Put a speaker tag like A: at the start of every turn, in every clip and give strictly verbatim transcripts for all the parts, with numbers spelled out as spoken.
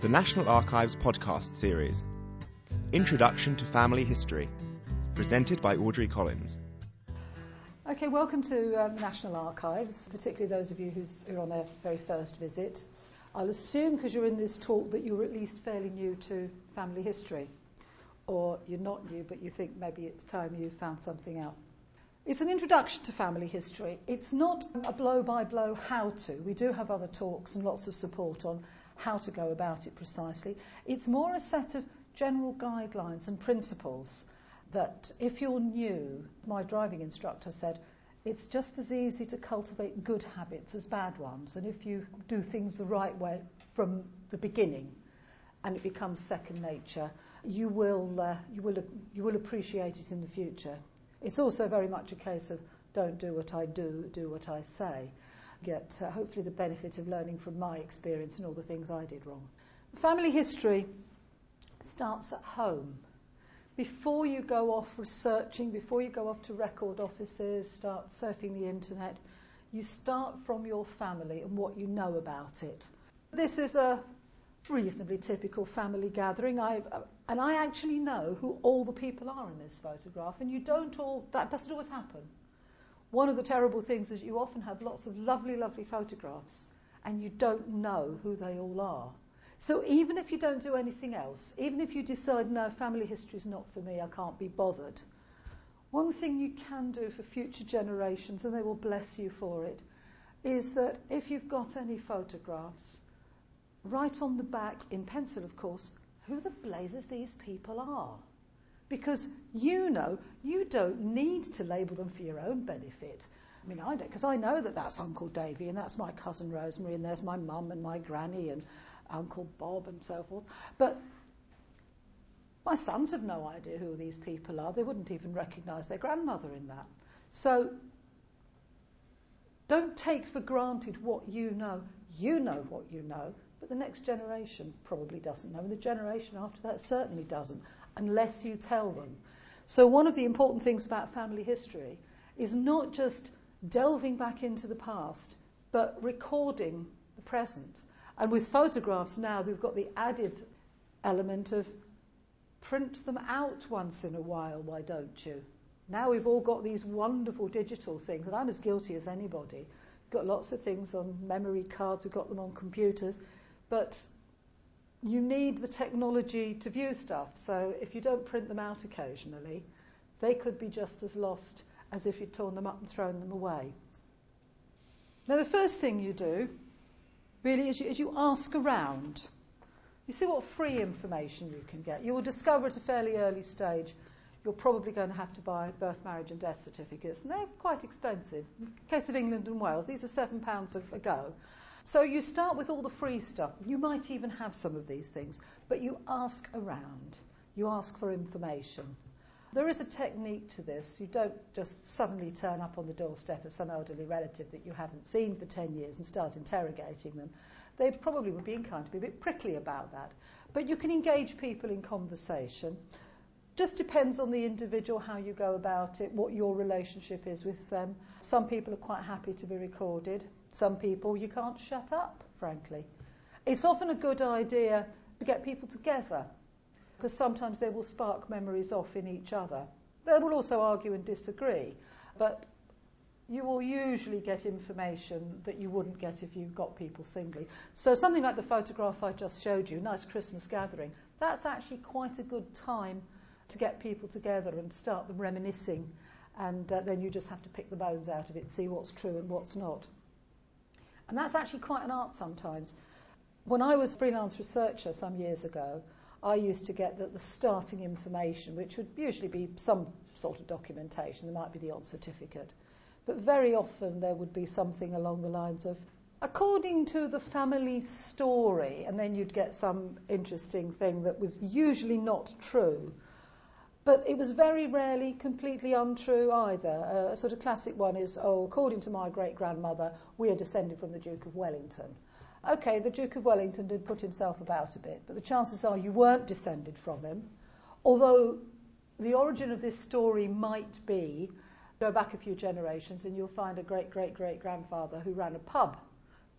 A: The National Archives podcast series, Introduction to Family History, presented by Audrey Collins.
B: Okay, welcome to uh, the National Archives, particularly those of you who's, who are on their very first visit. I'll assume, because you're in this talk, that you're at least fairly new to family history. Or you're not new, but you think maybe it's time you found something out. It's an introduction to family history. It's not a blow-by-blow how-to. We do have other talks and lots of support on how to go about it precisely. It's more a set of general guidelines and principles that if you're new, my driving instructor said, it's just as easy to cultivate good habits as bad ones. And if you do things the right way from the beginning and it becomes second nature, you will, uh, you will, you will appreciate it in the future. It's also very much a case of don't do what I do, do what I say. Get uh, hopefully the benefit of learning from my experience and all the things I did wrong. Family history starts at home. Before you go off researching, before you go off to record offices, start surfing the internet, you start from your family and what you know about it. This is a reasonably typical family gathering, I, uh, and I actually know who all the people are in this photograph, and you don't all, that doesn't always happen. One of the terrible things is you often have lots of lovely, lovely photographs and you don't know who they all are. So even if you don't do anything else, even if you decide, no, family history is not for me, I can't be bothered, one thing you can do for future generations, and they will bless you for it, is that if you've got any photographs, write on the back, in pencil of course, who the blazes these people are. Because you know, you don't need to label them for your own benefit. I mean, I don't, because I know that that's Uncle Davy, and that's my cousin Rosemary, and there's my mum and my granny and Uncle Bob and so forth. But my sons have no idea who these people are. They wouldn't even recognise their grandmother in that. So don't take for granted what you know. You know what you know, but the next generation probably doesn't know, and the generation after that certainly doesn't, unless you tell them. So one of the important things about family history is not just delving back into the past, but recording the present. And with photographs now, we've got the added element of print them out once in a while, why don't you? Now we've all got these wonderful digital things, and I'm as guilty as anybody. We've got lots of things on memory cards, we've got them on computers, but you need the technology to view stuff, so if you don't print them out occasionally, they could be just as lost as if you'd torn them up and thrown them away. Now the first thing you do, really, is you, is you ask around. You see what free information you can get. You will discover at a fairly early stage you're probably going to have to buy birth, marriage and death certificates, and they're quite expensive. In the case of England and Wales, these are seven pounds a, a go. So you start with all the free stuff. You might even have some of these things, but you ask around. You ask for information. There is a technique to this. You don't just suddenly turn up on the doorstep of some elderly relative that you haven't seen for ten years and start interrogating them. They probably would be inclined to be a bit prickly about that. But you can engage people in conversation. Just depends on the individual how you go about it, what your relationship is with them. Some people are quite happy to be recorded. Some people you can't shut up, frankly. It's often a good idea to get people together, because sometimes they will spark memories off in each other. They will also argue and disagree, but you will usually get information that you wouldn't get if you got people singly. So something like the photograph I just showed you, nice Christmas gathering, that's actually quite a good time to get people together and start them reminiscing, and uh, then you just have to pick the bones out of it, see what's true and what's not. And that's actually quite an art sometimes. When I was a freelance researcher some years ago, I used to get the, the starting information, which would usually be some sort of documentation. There might be the odd certificate. But very often there would be something along the lines of, according to the family story, and then you'd get some interesting thing that was usually not true. But it was very rarely completely untrue either. Uh, a sort of classic one is, oh, according to my great-grandmother, we are descended from the Duke of Wellington. OK, the Duke of Wellington did put himself about a bit, but the chances are you weren't descended from him, although the origin of this story might be, go back a few generations and you'll find a great-great-great-grandfather who ran a pub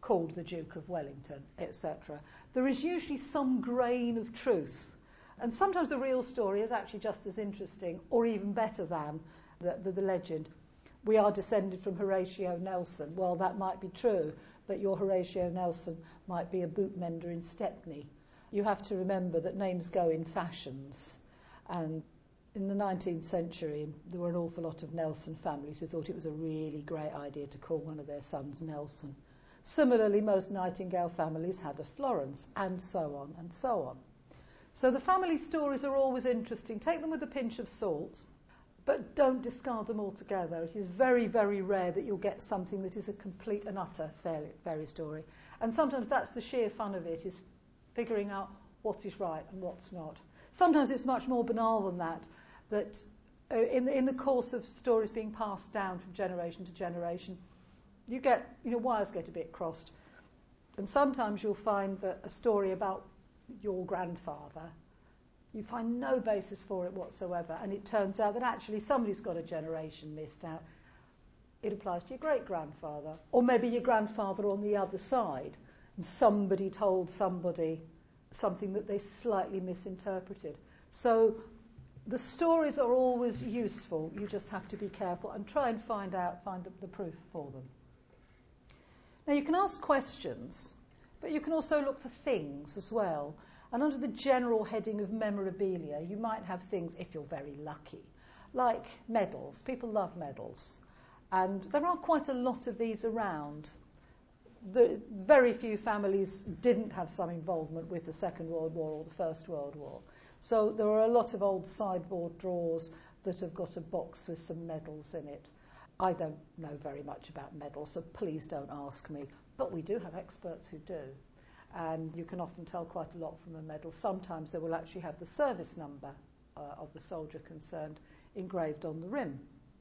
B: called the Duke of Wellington, et cetera. There is usually some grain of truth. And sometimes the real story is actually just as interesting or even better than the, the, the legend. We are descended from Horatio Nelson. Well, that might be true, but your Horatio Nelson might be a bootmender in Stepney. You have to remember that names go in fashions. And in the nineteenth century, there were an awful lot of Nelson families who thought it was a really great idea to call one of their sons Nelson. Similarly, most Nightingale families had a Florence, and so on and so on. So the family stories are always interesting. Take them with a pinch of salt, but don't discard them altogether. It is very, very rare that you'll get something that is a complete and utter fairy, fairy story. And sometimes that's the sheer fun of it, is figuring out what is right and what's not. Sometimes it's much more banal than that, that uh, in, the, in the course of stories being passed down from generation to generation, you get, you know, wires get a bit crossed. And sometimes you'll find that a story about your grandfather, you find no basis for it whatsoever, and it turns out that actually somebody's got a generation missed out. It applies to your great-grandfather, or maybe your grandfather on the other side, and somebody told somebody something that they slightly misinterpreted. So the stories are always useful. You just have to be careful and try and find out, find the, the proof for them. Now, you can ask questions, but you can also look for things as well. And under the general heading of memorabilia, you might have things, if you're very lucky, like medals. People love medals. And there are quite a lot of these around. The, very few families didn't have some involvement with the Second World War or the First World War. So there are a lot of old sideboard drawers that have got a box with some medals in it. I don't know very much about medals, so please don't ask me. But we do have experts who do. And you can often tell quite a lot from a medal. Sometimes they will actually have the service number uh, of the soldier concerned engraved on the rim.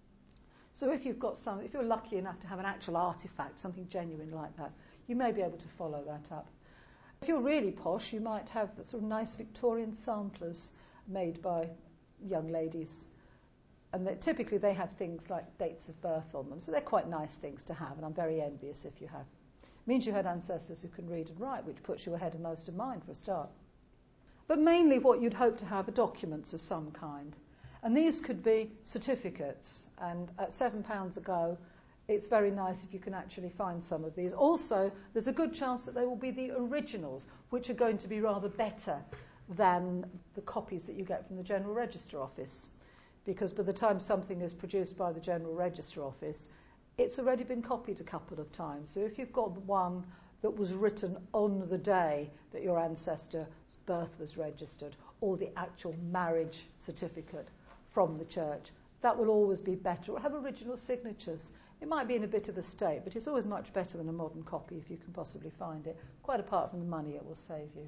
B: So if you've got some, if you're lucky enough to have an actual artefact, something genuine like that, you may be able to follow that up. If you're really posh, you might have sort of nice Victorian samplers made by young ladies. And typically they have things like dates of birth on them. So they're quite nice things to have, and I'm very envious if you have. It means you had ancestors who can read and write, which puts you ahead of most of mine for a start. But mainly what you'd hope to have are documents of some kind. And these could be certificates. And at seven pounds a go, it's very nice if you can actually find some of these. Also, there's a good chance that they will be the originals, which are going to be rather better than the copies that you get from the General Register Office. Because by the time something is produced by the General Register Office, it's already been copied a couple of times. So if you've got one that was written on the day that your ancestor's birth was registered, or the actual marriage certificate from the church, that will always be better. It will have original signatures. It might be in a bit of a state, but it's always much better than a modern copy if you can possibly find it, quite apart from the money it will save you.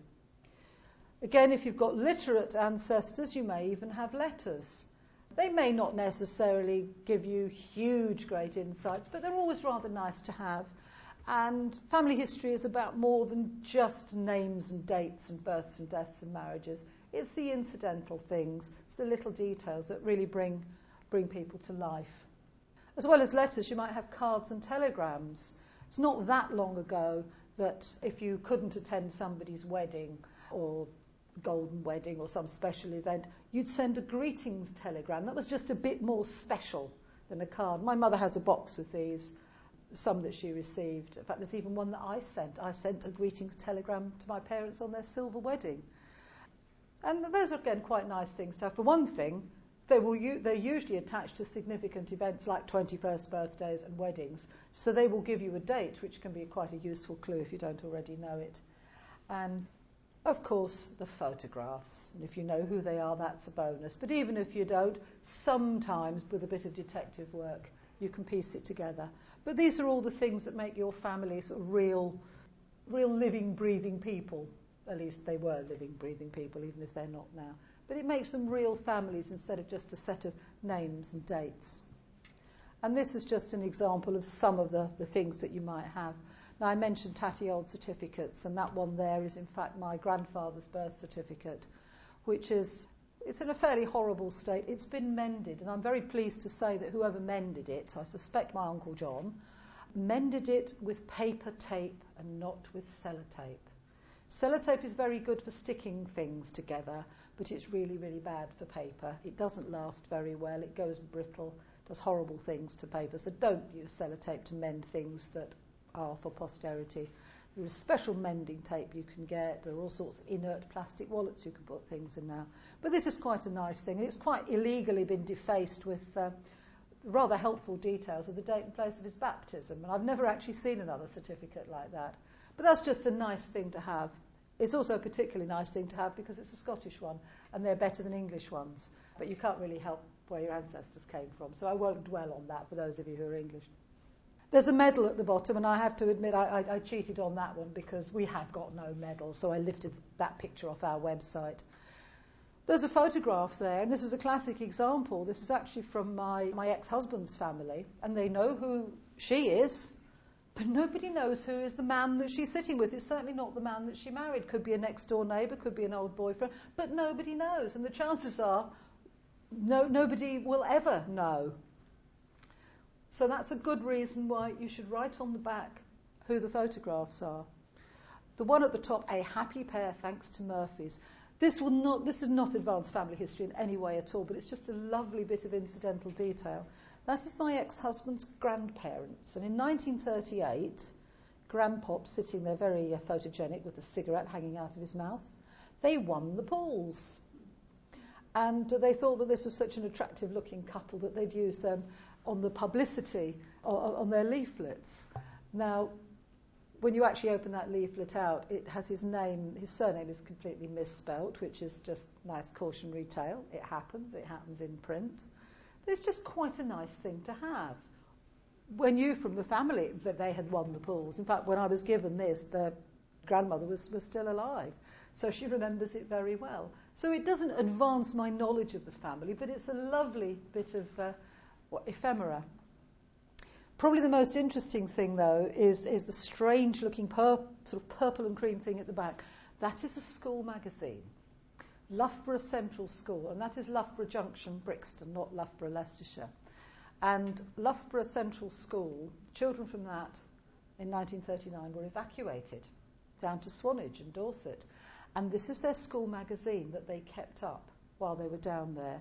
B: Again, if you've got literate ancestors, you may even have letters. They may not necessarily give you huge, great insights, but they're always rather nice to have. And family history is about more than just names and dates and births and deaths and marriages. It's the incidental things, it's the little details that really bring, bring people to life. As well as letters, you might have cards and telegrams. It's not that long ago that if you couldn't attend somebody's wedding or golden wedding or some special event, you'd send a greetings telegram. That was just a bit more special than a card. My mother has a box with these, some that she received. In fact, there's even one that I sent. I sent a greetings telegram to my parents on their silver wedding. And those are, again, quite nice things to have. For one thing, they will u- they're usually attached to significant events like twenty-first birthdays and weddings. So they will give you a date, which can be quite a useful clue if you don't already know it. And of course, the photographs. And if you know who they are, that's a bonus. But even if you don't, sometimes with a bit of detective work, you can piece it together. But these are all the things that make your family sort of real, real living, breathing people. At least they were living, breathing people, even if they're not now. But it makes them real families instead of just a set of names and dates. And this is just an example of some of the, the things that you might have. Now, I mentioned tatty old certificates, and that one there is, in fact, my grandfather's birth certificate, which is, it's in a fairly horrible state. It's been mended, and I'm very pleased to say that whoever mended it, I suspect my Uncle John, mended it with paper tape and not with sellotape. Sellotape is very good for sticking things together, but it's really, really bad for paper. It doesn't last very well, it goes brittle, does horrible things to paper, so don't use sellotape to mend things that are for posterity. There is special mending tape you can get. There are all sorts of inert plastic wallets you can put things in now. But this is quite a nice thing, and it's quite illegally been defaced with uh, rather helpful details of the date and place of his baptism, and I've never actually seen another certificate like that. But that's just a nice thing to have. It's also a particularly nice thing to have because it's a Scottish one, and they're better than English ones. But you can't really help where your ancestors came from, so I won't dwell on that for those of you who are English. There's a medal at the bottom, and I have to admit I, I, I cheated on that one because we have got no medal, so I lifted that picture off our website. There's a photograph there, and this is a classic example. This is actually from my, my ex-husband's family, and they know who she is, but nobody knows who is the man that she's sitting with. It's certainly not the man that she married. Could be a next-door neighbour, could be an old boyfriend, but nobody knows, and the chances are no, nobody will ever know. So that's a good reason why you should write on the back who the photographs are. The one at the top, a happy pair thanks to Murphy's. This will not. This is not advanced family history in any way at all, but it's just a lovely bit of incidental detail. That is my ex-husband's grandparents, and in nineteen thirty-eight, Grandpop sitting there very uh, photogenic with a cigarette hanging out of his mouth, they won the Pauls. And uh, they thought that this was such an attractive-looking couple that they'd use them on the publicity, or on their leaflets. Now, when you actually open that leaflet out, it has his name, his surname is completely misspelt, which is just nice cautionary tale. It happens, it happens in print. But it's just quite a nice thing to have. When you from the family, that they had won the Pauls. In fact, when I was given this, the grandmother was, was still alive, so she remembers it very well. So it doesn't advance my knowledge of the family, but it's a lovely bit of uh, what, ephemera. Probably the most interesting thing, though, is, is the strange-looking pur- sort of purple and cream thing at the back. That is a school magazine, Loughborough Central School, and that is Loughborough Junction, Brixton, not Loughborough, Leicestershire. And Loughborough Central School, children from that in nineteen thirty-nine were evacuated down to Swanage and Dorset. And this is their school magazine that they kept up while they were down there.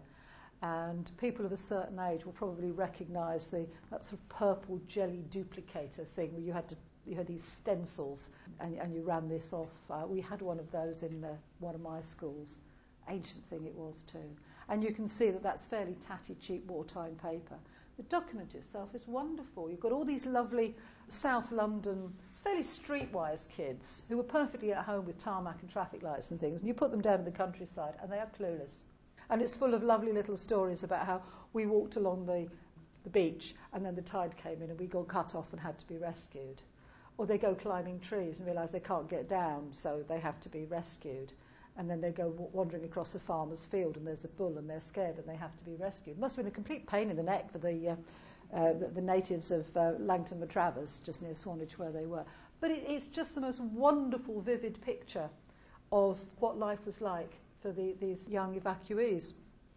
B: And people of a certain age will probably recognise the that sort of purple jelly duplicator thing where you had to you had these stencils and, and you ran this off. Uh, we had one of those in the, one of my schools. Ancient thing it was too. And you can see that that's fairly tatty, cheap wartime paper. The document itself is wonderful. You've got all these lovely South London, fairly streetwise kids who were perfectly at home with tarmac and traffic lights and things, and you put them down in the countryside and they are clueless. And it's full of lovely little stories about how we walked along the, the beach and then the tide came in and we got cut off and had to be rescued. Or they go climbing trees and realise they can't get down, so they have to be rescued. And then they go w- wandering across a farmer's field and there's a bull and they're scared and they have to be rescued. It must have been a complete pain in the neck for the, uh, uh, the, the natives of uh, Langton-Matravers, just near Swanage where they were. But it, it's just the most wonderful, vivid picture of what life was like for the, these young evacuees.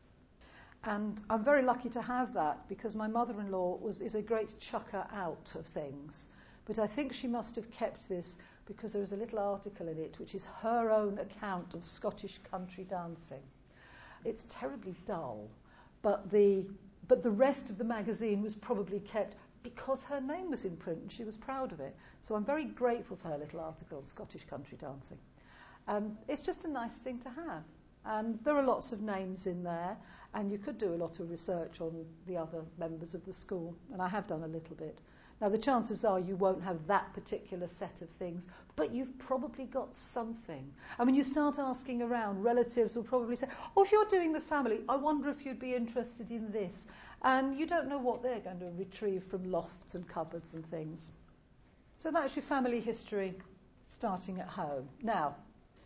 B: And I'm very lucky to have that because my mother-in-law was is a great chucker out of things. But I think she must have kept this because there is a little article in it which is her own account of Scottish country dancing. It's terribly dull, but the, but the rest of the magazine was probably kept because her name was in print and she was proud of it. So I'm very grateful for her little article on Scottish country dancing. Um, it's just a nice thing to have. And there are lots of names in there, and you could do a lot of research on the other members of the school, and I have done a little bit. Now, the chances are you won't have that particular set of things, but you've probably got something. And when you start asking around, relatives will probably say, oh, if you're doing the family, I wonder if you'd be interested in this. And you don't know what they're going to retrieve from lofts and cupboards and things. So that's your family history starting at home. Now,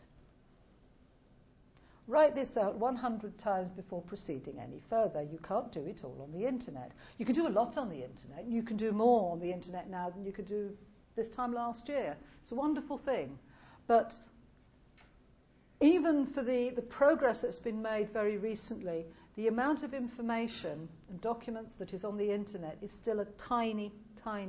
B: write this out one hundred times before proceeding any further. You can't do it all on the internet. You can do a lot on the internet. You can do more on the internet now than you could do this time last year. It's a wonderful thing. But even for the, the progress that's been made very recently, the amount of information and documents that is on the internet is still a tiny, tiny,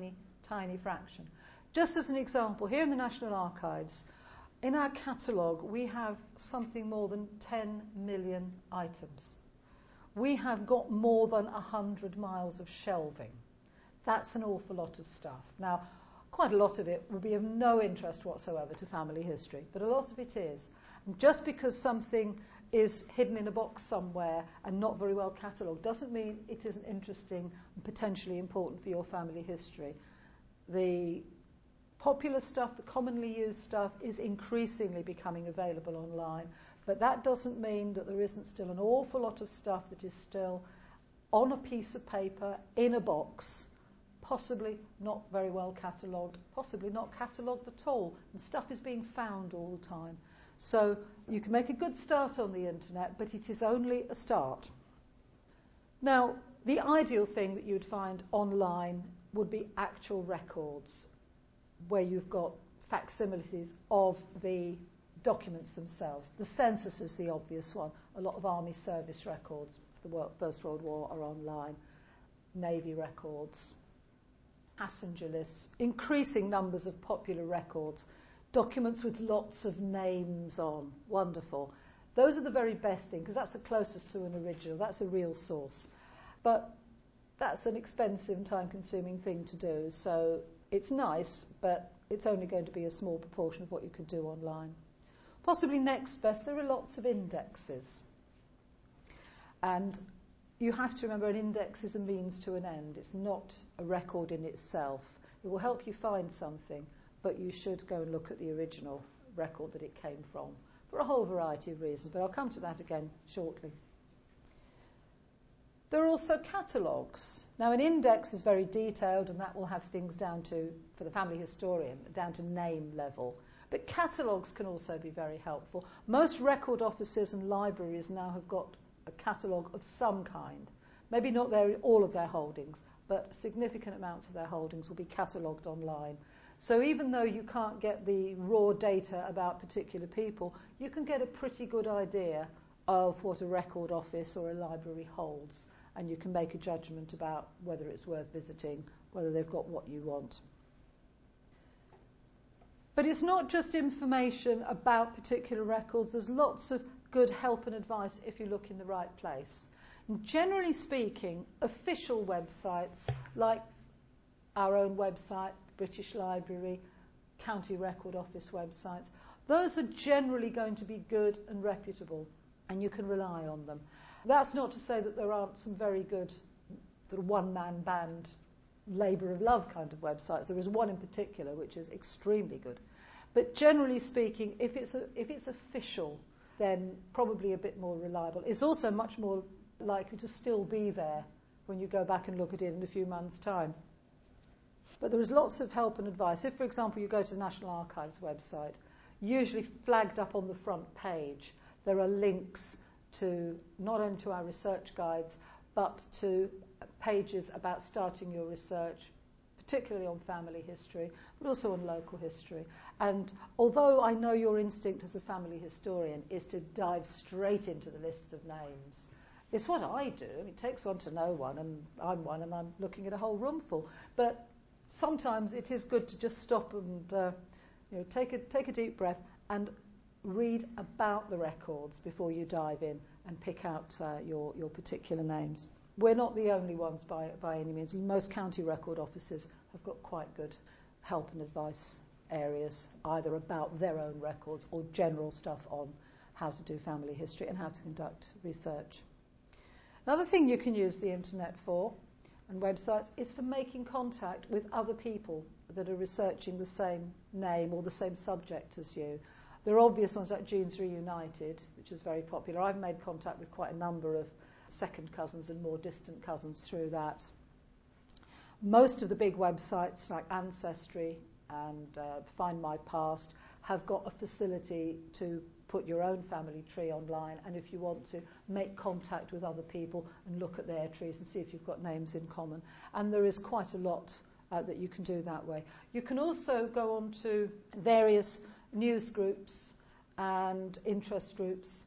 B: tiny fraction. Just as an example, here in the National Archives, in our catalogue, we have something more than ten million items. We have got more than one hundred miles of shelving. That's an awful lot of stuff. Now, quite a lot of it would be of no interest whatsoever to family history, but a lot of it is. And just because something is hidden in a box somewhere and not very well catalogued doesn't mean it isn't interesting and potentially important for your family history. The popular stuff, the commonly used stuff, is increasingly becoming available online, but that doesn't mean that there isn't still an awful lot of stuff that is still on a piece of paper, in a box, possibly not very well catalogued, possibly not catalogued at all, and stuff is being found all the time. So you can make a good start on the internet, but it is only a start. Now, the ideal thing that you'd find online would be actual records, where you've got facsimiles of the documents themselves. The census is the obvious one. A lot of army service records for the First World War are online. Navy records, passenger lists, increasing numbers of popular records, documents with lots of names on. Wonderful. Those are the very best thing, because that's the closest to an original. That's a real source. But that's an expensive and time-consuming thing to do, so it's nice, but it's only going to be a small proportion of what you could do online. Possibly next best, there are lots of indexes. And you have to remember an index is a means to an end. It's not a record in itself. It will help you find something, but you should go and look at the original record that it came from for a whole variety of reasons, but I'll come to that again shortly. There are also catalogues. Now, an index is very detailed, and that will have things down to, for the family historian, down to name level. But catalogues can also be very helpful. Most record offices and libraries now have got a catalogue of some kind. Maybe not their, all of their holdings, but significant amounts of their holdings will be catalogued online. So even though you can't get the raw data about particular people, you can get a pretty good idea of what a record office or a library holds, and you can make a judgment about whether it's worth visiting, whether they've got what you want. But it's not just information about particular records. There's lots of good help and advice if you look in the right place. And generally speaking, official websites like our own website, British Library, County Record Office websites, those are generally going to be good and reputable, and you can rely on them. That's not to say that there aren't some very good sort of one-man band, labour of love kind of websites. There is one in particular which is extremely good. But generally speaking, if it's a, if it's official, then probably a bit more reliable. It's also much more likely to still be there when you go back and look at it in a few months' time. But there is lots of help and advice. If, for example, you go to the National Archives website, usually flagged up on the front page, there are links to not only to our research guides, but to pages about starting your research, particularly on family history, but also on local history. And although I know your instinct as a family historian is to dive straight into the lists of names, it's what I do. I mean, it takes one to know one, and I'm one, and I'm looking at a whole room full. But sometimes it is good to just stop and uh, you know, take a, take a deep breath and read about the records before you dive in and pick out uh, your, your particular names. We're not the only ones by, by any means. Most county record offices have got quite good help and advice areas, either about their own records or general stuff on how to do family history and how to conduct research. Another thing you can use the internet for, and websites, is for making contact with other people that are researching the same name or the same subject as you. There are obvious ones like Genes Reunited, which is very popular. I've made contact with quite a number of second cousins and more distant cousins through that. Most of the big websites like Ancestry and uh, Find My Past have got a facility to put your own family tree online, and if you want to, make contact with other people and look at their trees and see if you've got names in common. And there is quite a lot uh, that you can do that way. You can also go on to various news groups and interest groups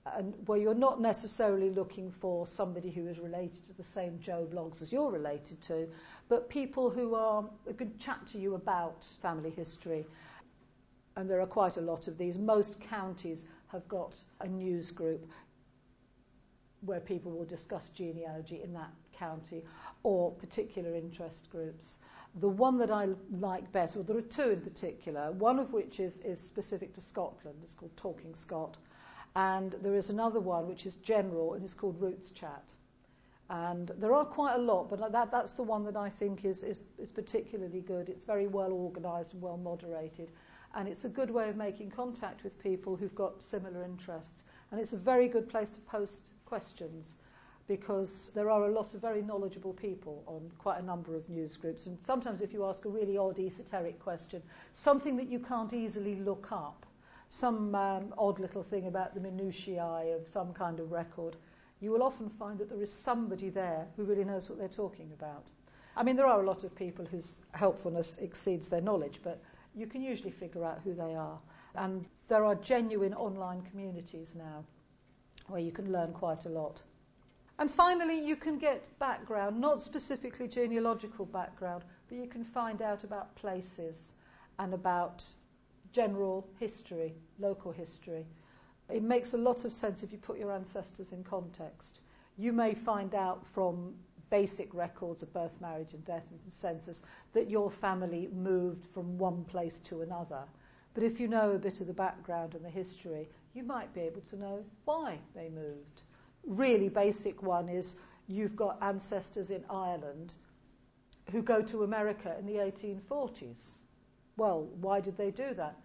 B: and where you're not necessarily looking for somebody who is related to the same Joe Bloggs as you're related to, but people who are a good chat to you about family history. And there are quite a lot of these. Most counties have got a news group where people will discuss genealogy in that county or particular interest groups. The one that I like best, well, there are two in particular, one of which is, is specific to Scotland. It's called Talking Scot. And there is another one which is general and it's called Roots Chat. And there are quite a lot, but that, that's the one that I think is, is, is particularly good. It's very well organised and well moderated. And it's a good way of making contact with people who've got similar interests. And it's a very good place to post questions because there are a lot of very knowledgeable people on quite a number of news groups. And sometimes if you ask a really odd esoteric question, something that you can't easily look up, some um, odd little thing about the minutiae of some kind of record, you will often find that there is somebody there who really knows what they're talking about. I mean, there are a lot of people whose helpfulness exceeds their knowledge, but you can usually figure out who they are. And there are genuine online communities now where you can learn quite a lot. And finally, you can get background, not specifically genealogical background, but you can find out about places and about general history, local history. It makes a lot of sense if you put your ancestors in context. You may find out from basic records of birth, marriage and death and census that your family moved from one place to another. But if you know a bit of the background and the history, you might be able to know why they moved. Really basic one is you've got ancestors in Ireland who go to America in the eighteen forties. Well, why did they do that?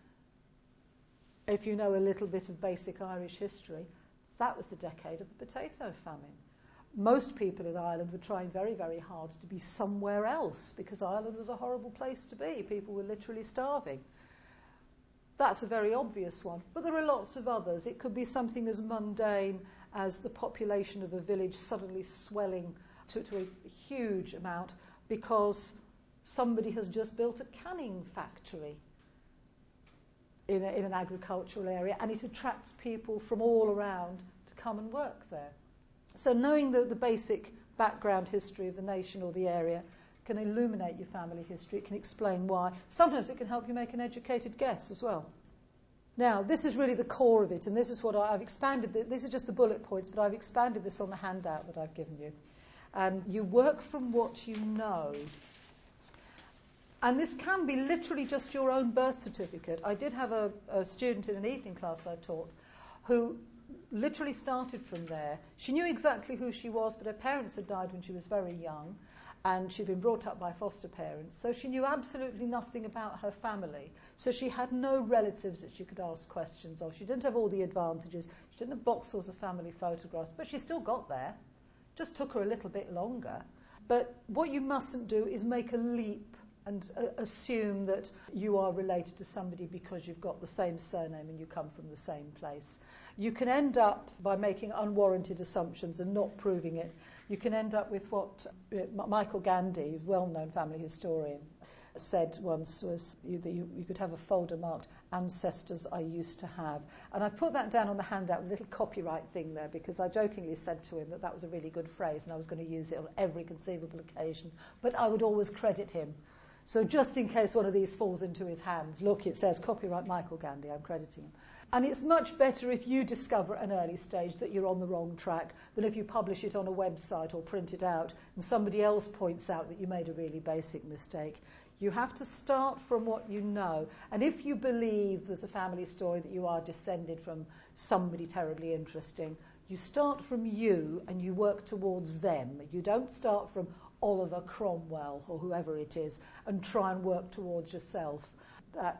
B: If you know a little bit of basic Irish history, that was the decade of the potato famine. Most people in Ireland were trying very, very hard to be somewhere else because Ireland was a horrible place to be. People were literally starving. That's a very obvious one, but there are lots of others. It could be something as mundane as the population of a village suddenly swelling to, to a huge amount because somebody has just built a canning factory in, a, in an agricultural area and it attracts people from all around to come and work there. So knowing the, the basic background history of the nation or the area can illuminate your family history. It can explain why. Sometimes it can help you make an educated guess as well. Now, this is really the core of it, and this is what I, I've expanded. The, this is just the bullet points, but I've expanded this on the handout that I've given you. And you work from what you know. And this can be literally just your own birth certificate. I did have a, a student in an evening class I taught who literally started from there. She knew exactly who she was, but her parents had died when she was very young, and she'd been brought up by foster parents, so she knew absolutely nothing about her family. So she had no relatives that she could ask questions of. She didn't have all the advantages. She didn't have boxes of family photographs, but she still got there. Just took her a little bit longer. But what you mustn't do is make a leap and uh, assume that you are related to somebody because you've got the same surname and you come from the same place. You can end up by making unwarranted assumptions and not proving it. You can end up with what uh, Michael Gandhi, a well-known family historian, said once was you, that you, you could have a folder marked ancestors I used to have. And I put that down on the handout with a little copyright thing there because I jokingly said to him that that was a really good phrase and I was going to use it on every conceivable occasion, but I would always credit him. So just in case one of these falls into his hands, look, it says copyright Michael Gandhi, I'm crediting him. And it's much better if you discover at an early stage that you're on the wrong track than if you publish it on a website or print it out and somebody else points out that you made a really basic mistake. You have to start from what you know. And if you believe there's a family story that you are descended from somebody terribly interesting, you start from you and you work towards them. You don't start from Oliver Cromwell or whoever it is and try and work towards yourself. That,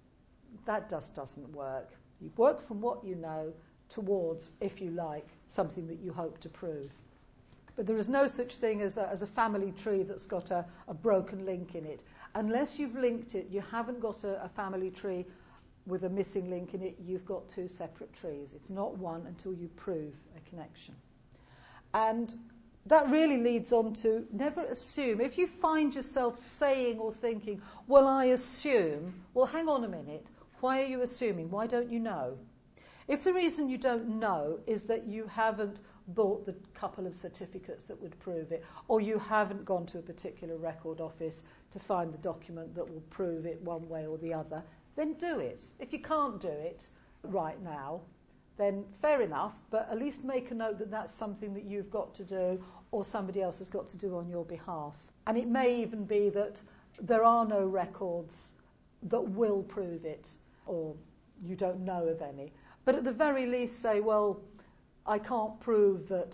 B: that just doesn't work. You work from what you know towards, if you like, something that you hope to prove. But there is no such thing as a, as a family tree that's got a, a broken link in it. Unless you've linked it, you haven't got a, a family tree with a missing link in it. You've got two separate trees. It's not one until you prove a connection. And that really leads on to never assume. If you find yourself saying or thinking, well, I assume, well, hang on a minute. Why are you assuming? Why don't you know? If the reason you don't know is that you haven't bought the couple of certificates that would prove it, or you haven't gone to a particular record office to find the document that will prove it one way or the other, then do it. If you can't do it right now, then fair enough, but at least make a note that that's something that you've got to do or somebody else has got to do on your behalf. And it may even be that there are no records that will prove it, or you don't know of any. But at the very least say, well, I can't prove that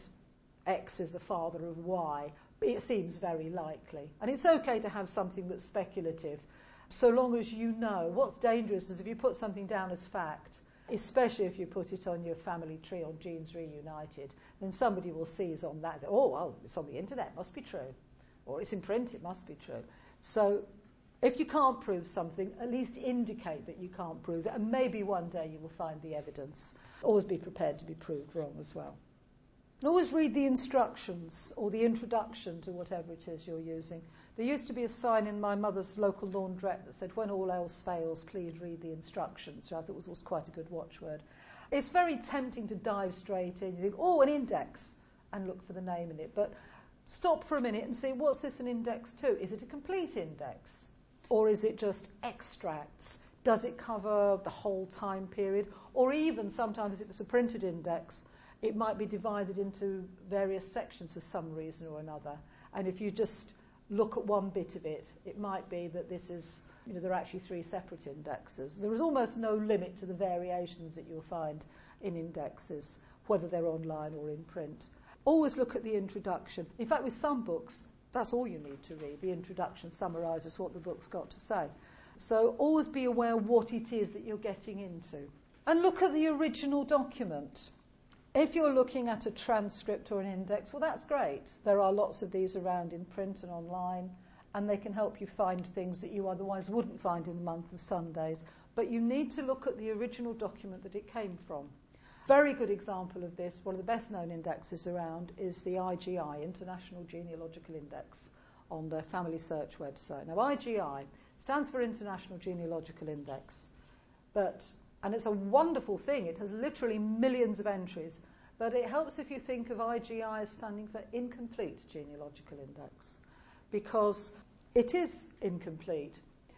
B: X is the father of Y, but it seems very likely. And it's okay to have something that's speculative, so long as you know. What's dangerous is if you put something down as fact, especially if you put it on your family tree on Genes Reunited, then somebody will seize on that and say, oh, well, it's on the internet, it must be true. Or it's in print, it must be true. So if you can't prove something, at least indicate that you can't prove it, and maybe one day you will find the evidence. Always be prepared to be proved wrong as well. And always read the instructions or the introduction to whatever it is you're using. There used to be a sign in my mother's local laundrette that said, when all else fails, please read the instructions, which I thought was, was quite a good watchword. It's very tempting to dive straight in. You think, oh, an index, and look for the name in it. But stop for a minute and see, what's this an index to? Is it a complete index? Or is it just extracts? Does it cover the whole time period? Or even sometimes if it's a printed index, it might be divided into various sections for some reason or another. And if you just look at one bit of it, it might be that this is, you know, there are actually three separate indexes. There is almost no limit to the variations that you'll find in indexes, whether they're online or in print. Always look at the introduction. In fact, with some books, that's all you need to read. The introduction summarises what the book's got to say. So always be aware what it is that you're getting into. And look at the original document. If you're looking at a transcript or an index, well, that's great. There are lots of these around in print and online, and they can help you find things that you otherwise wouldn't find in the month of Sundays. But you need to look at the original document that it came from. Very good example of this, one of the best known indexes around, is the I G I, International Genealogical Index, on the Family Search website. Now, I G I stands for International Genealogical Index, but and it's a wonderful thing. It has literally millions of entries, but it helps if you think of I G I as standing for Incomplete Genealogical Index, because it is incomplete.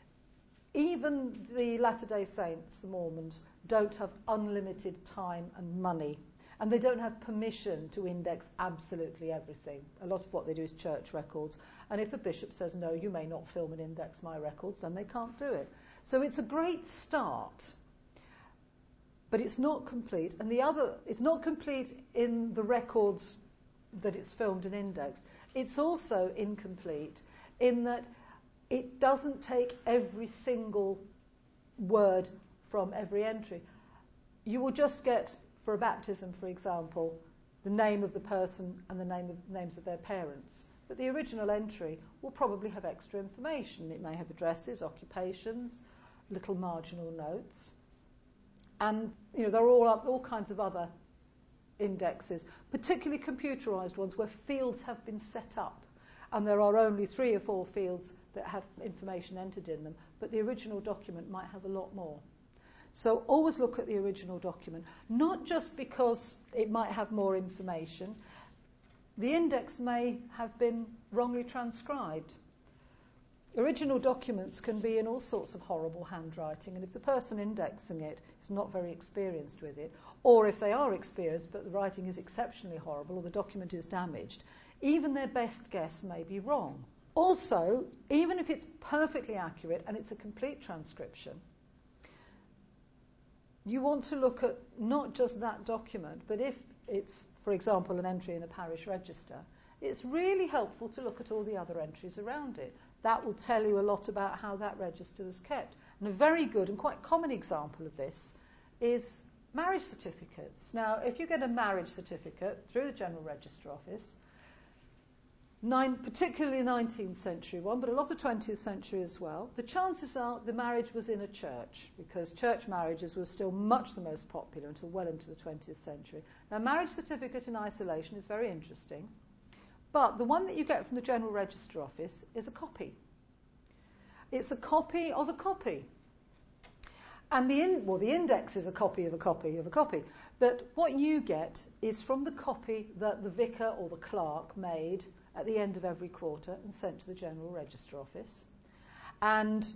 B: Even the Latter-day Saints, the Mormons, don't have unlimited time and money, and they don't have permission to index absolutely everything. A lot of what they do is church records, and if a bishop says, no, you may not film and index my records, then they can't do it. So it's a great start, but it's not complete. And the other, it's not complete in the records that it's filmed and indexed. It's also incomplete in that it doesn't take every single word from every entry. You will just get, for a baptism, for example, the name of the person and the name of, names of their parents. But the original entry will probably have extra information. It may have addresses, occupations, little marginal notes. And you know, there are all, all kinds of other indexes, particularly computerized ones where fields have been set up. And there are only three or four fields that have information entered in them, but the original document might have a lot more. So always look at the original document, not just because it might have more information. The index may have been wrongly transcribed. Original documents can be in all sorts of horrible handwriting, and if the person indexing it is not very experienced with it, or if they are experienced but the writing is exceptionally horrible or the document is damaged, even their best guess may be wrong. Also, even if it's perfectly accurate and it's a complete transcription, you want to look at not just that document, but if it's, for example, an entry in a parish register, it's really helpful to look at all the other entries around it. That will tell you a lot about how that register was kept. And a very good and quite common example of this is marriage certificates. Now, if you get a marriage certificate through the General Register Office, Nine, particularly nineteenth century one, but a lot of twentieth century as well, the chances are the marriage was in a church, because church marriages were still much the most popular until well into the twentieth century. Now, marriage certificate in isolation is very interesting, but the one that you get from the General Register Office is a copy. It's a copy of a copy. And the in, well, the index is a copy of a copy of a copy. But what you get is from the copy that the vicar or the clerk made at the end of every quarter and sent to the General Register Office. And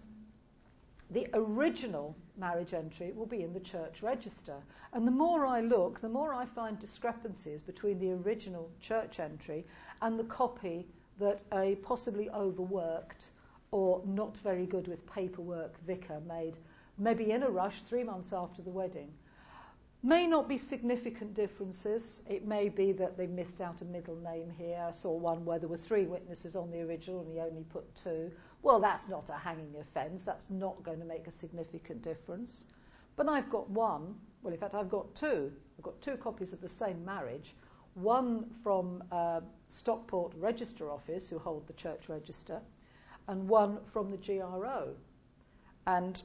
B: the original marriage entry will be in the church register. And the more I look, the more I find discrepancies between the original church entry and the copy that a possibly overworked or not very good with paperwork vicar made, maybe in a rush, three months after the wedding. May not be significant differences. It may be that they missed out a middle name here. I saw one where there were three witnesses on the original and he only put two. Well, that's not a hanging offence. That's not going to make a significant difference. But I've got one, well, in fact, I've got two. I've got two copies of the same marriage, one from uh, Stockport Register Office, who hold the church register, and one from the G R O. And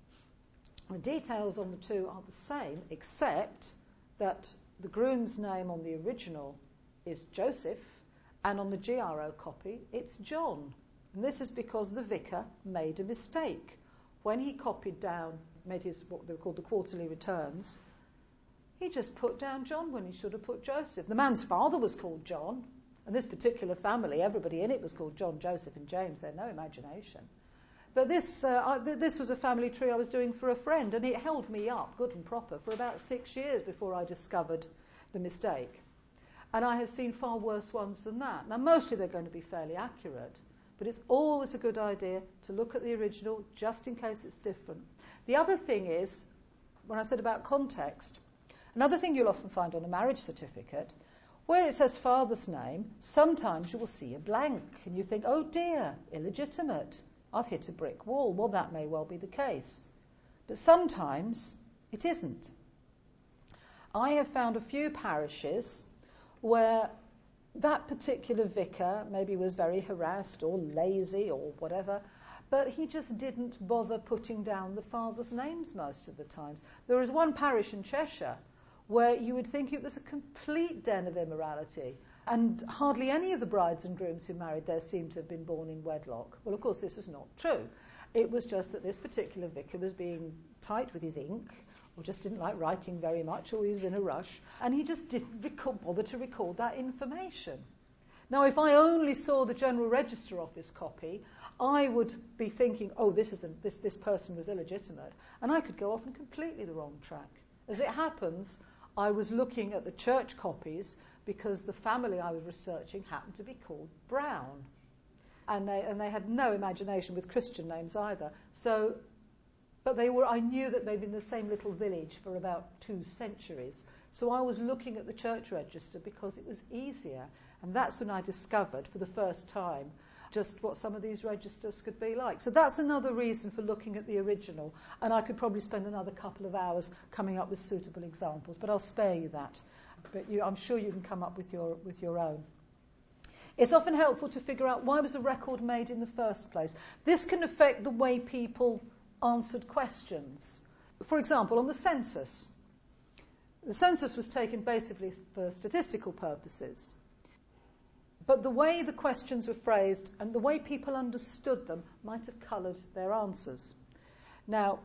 B: the details on the two are the same, except that the groom's name on the original is Joseph, and on the G R O copy, it's John. And this is because the vicar made a mistake. When he copied down, made his what they were called the quarterly returns, he just put down John when he should have put Joseph. The man's father was called John, and this particular family, everybody in it was called John, Joseph, and James. They had no imagination. But this, uh, I, th- this was a family tree I was doing for a friend, and it held me up, good and proper, for about six years before I discovered the mistake. And I have seen far worse ones than that. Now, mostly they're going to be fairly accurate, but it's always a good idea to look at the original just in case it's different. The other thing is, when I said about context, another thing you'll often find on a marriage certificate, where it says father's name, sometimes you will see a blank, and you think, oh dear, illegitimate. I've hit a brick wall. Well, that may well be the case. But sometimes it isn't. I have found a few parishes where that particular vicar maybe was very harassed or lazy or whatever, but he just didn't bother putting down the father's names most of the times. There is one parish in Cheshire where you would think it was a complete den of immorality. And hardly any of the brides and grooms who married there seemed to have been born in wedlock. Well, of course, this is not true. It was just that this particular vicar was being tight with his ink, or just didn't like writing very much, or he was in a rush, and he just didn't record, bother to record that information. Now, if I only saw the General Register Office copy, I would be thinking, oh, this, isn't, this, this person was illegitimate, and I could go off on completely the wrong track. As it happens, I was looking at the church copies because the family I was researching happened to be called Brown. And they, and they had no imagination with Christian names either. So, but they were, I knew that they'd been in the same little village for about two centuries. So I was looking at the church register because it was easier. And that's when I discovered for the first time just what some of these registers could be like. So that's another reason for looking at the original. And I could probably spend another couple of hours coming up with suitable examples, but I'll spare you that. But you, I'm sure you can come up with your, with your own. It's often helpful to figure out why was the record made in the first place. This can affect the way people answered questions. For example, on the census. The census was taken basically for statistical purposes. But the way the questions were phrased and the way people understood them might have coloured their answers. Now,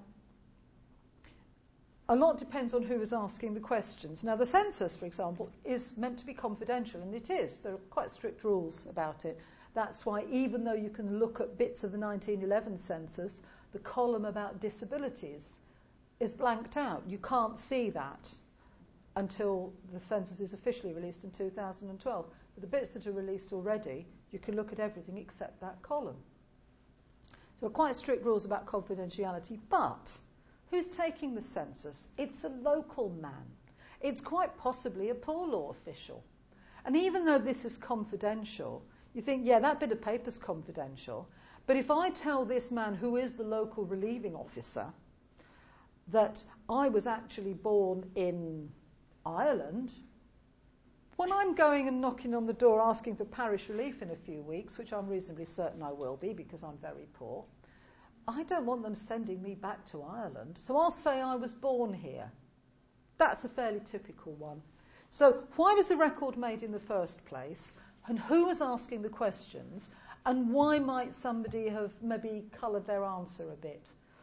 B: a lot depends on who is asking the questions. Now, the census, for example, is meant to be confidential, and it is. There are quite strict rules about it. That's why even though you can look at bits of the nineteen eleven census, the column about disabilities is blanked out. You can't see that until the census is officially released in two thousand twelve. But the bits that are released already, you can look at everything except that column. So there are quite strict rules about confidentiality, but who's taking the census? It's a local man. It's quite possibly a poor law official. And even though this is confidential, you think, yeah, that bit of paper's confidential. But if I tell this man, who is the local relieving officer, that I was actually born in Ireland, when I'm going and knocking on the door asking for parish relief in a few weeks, which I'm reasonably certain I will be because I'm very poor, I don't want them sending me back to Ireland, so I'll say I was born here. That's a fairly typical one. So why was the record made in the first place, and who was asking the questions, and why might somebody have maybe coloured their answer a bit?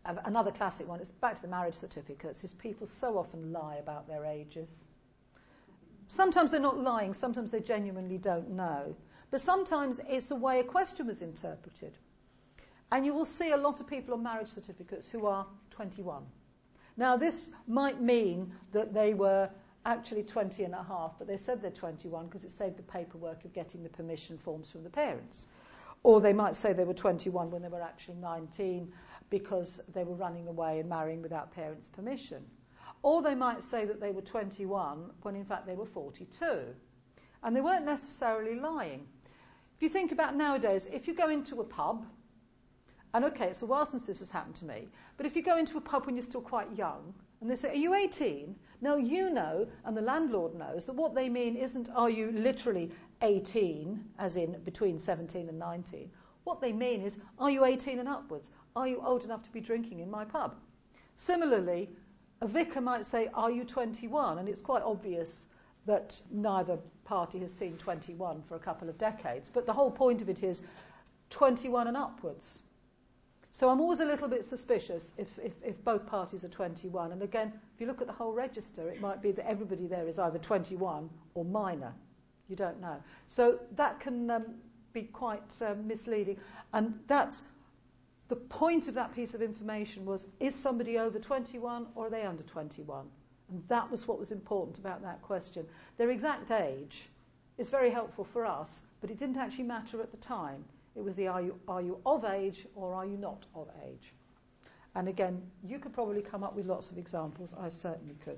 B: Another classic one, it's back to the marriage certificates, is people so often lie about their ages. Sometimes they're not lying, sometimes they genuinely don't know. But sometimes it's the way a question was interpreted. And you will see a lot of people on marriage certificates who are twenty-one. Now, this might mean that they were actually twenty and a half, but they said they're twenty-one because it saved the paperwork of getting the permission forms from the parents. Or they might say they were twenty-one when they were actually nineteen because they were running away and marrying without parents' permission. Or they might say that they were twenty-one when in fact they were forty-two. And they weren't necessarily lying. If you think about nowadays, if you go into a pub, and okay, it's a while since this has happened to me, but if you go into a pub when you're still quite young, and they say, are you eighteen? Now you know, and the landlord knows, that what they mean isn't, are you literally eighteen, as in between seventeen and nineteen. What they mean is, are you eighteen and upwards? Are you old enough to be drinking in my pub? Similarly, a vicar might say, are you twenty-one? And it's quite obvious that neither party has seen twenty-one for a couple of decades. But the whole point of it is twenty-one and upwards. So I'm always a little bit suspicious if, if, if both parties are twenty-one. And again, if you look at the whole register, it might be that everybody there is either twenty-one or minor. You don't know. So that can um, be quite uh, misleading. And that's the point of that piece of information was, is somebody over twenty-one or are they under twenty-one? And that was what was important about that question. Their exact age is very helpful for us, but it didn't actually matter at the time. It was the are you, are you of age or are you not of age? And again, you could probably come up with lots of examples. I certainly could.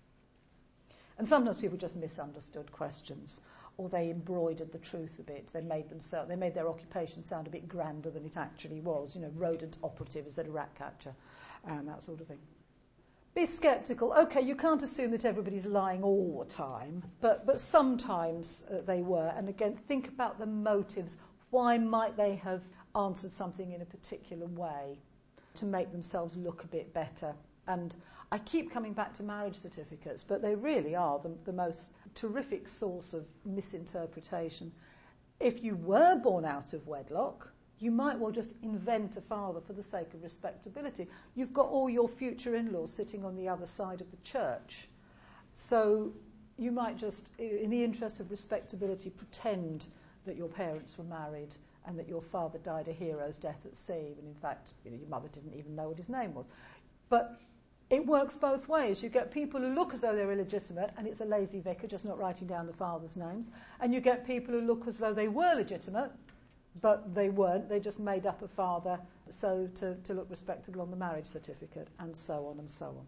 B: And sometimes people just misunderstood questions, or they embroidered the truth a bit. They made themselves, they made their occupation sound a bit grander than it actually was. You know, rodent operative instead of rat catcher, and that sort of thing. Be sceptical. Okay, you can't assume that everybody's lying all the time, but but sometimes uh, they were. And again, think about the motives. Why might they have answered something in a particular way to make themselves look a bit better? And I keep coming back to marriage certificates, but they really are the, the most terrific source of misinterpretation. If you were born out of wedlock, you might well just invent a father for the sake of respectability. You've got all your future in-laws sitting on the other side of the church. So you might just, in the interest of respectability, pretend that your parents were married and that your father died a hero's death at sea, when in fact, you know, your mother didn't even know what his name was. But it works both ways. You get people who look as though they're illegitimate, and it's a lazy vicar just not writing down the father's names. And you get people who look as though they were legitimate, but they weren't. They just made up a father so to, to look respectable on the marriage certificate, and so on and so on.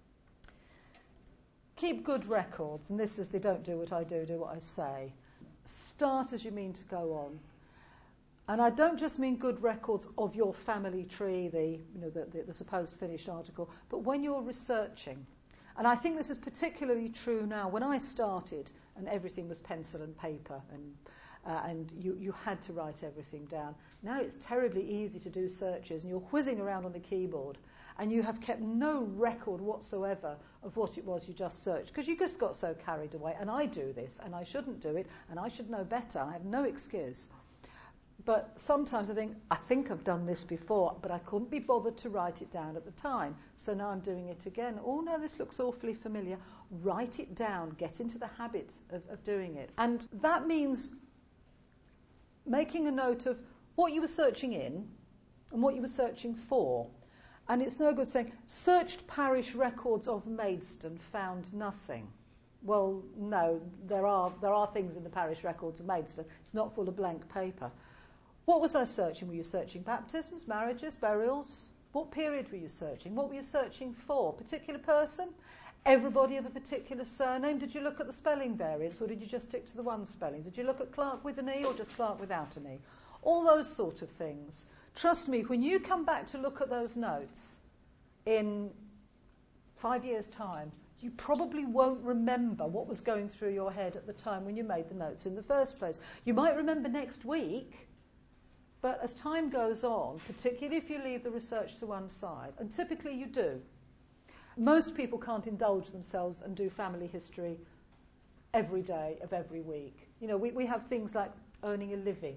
B: Keep good records, and this is they don't do what I do, do what I say. Start as you mean to go on. And I don't just mean good records of your family tree, the, you know, the, the, the supposed finished article, but when you're researching. And I think this is particularly true now. When I started, and everything was pencil and paper, and uh, and you, you had to write everything down. Now it's terribly easy to do searches, and you're whizzing around on the keyboard, and you have kept no record whatsoever of what it was you just searched, because you just got so carried away. And I do this, and I shouldn't do it, and I should know better. I have no excuse. But sometimes I think, I think I've done this before, but I couldn't be bothered to write it down at the time. So now I'm doing it again. Oh, no, this looks awfully familiar. Write it down. Get into the habit of, of doing it. And that means making a note of what you were searching in and what you were searching for. And it's no good saying, searched parish records of Maidstone, found nothing. Well, no, there are, there are things in the parish records of Maidstone. It's not full of blank paper. What was I searching? Were you searching baptisms, marriages, burials? What period were you searching? What were you searching for? Particular person? Everybody of a particular surname? Did you look at the spelling variants, or did you just stick to the one spelling? Did you look at Clark with an E or just Clark without an E? All those sort of things. Trust me, when you come back to look at those notes in five years' time, you probably won't remember what was going through your head at the time when you made the notes in the first place. You might remember next week, but as time goes on, particularly if you leave the research to one side, and typically you do, most people can't indulge themselves and do family history every day of every week. You know, we, we have things like earning a living,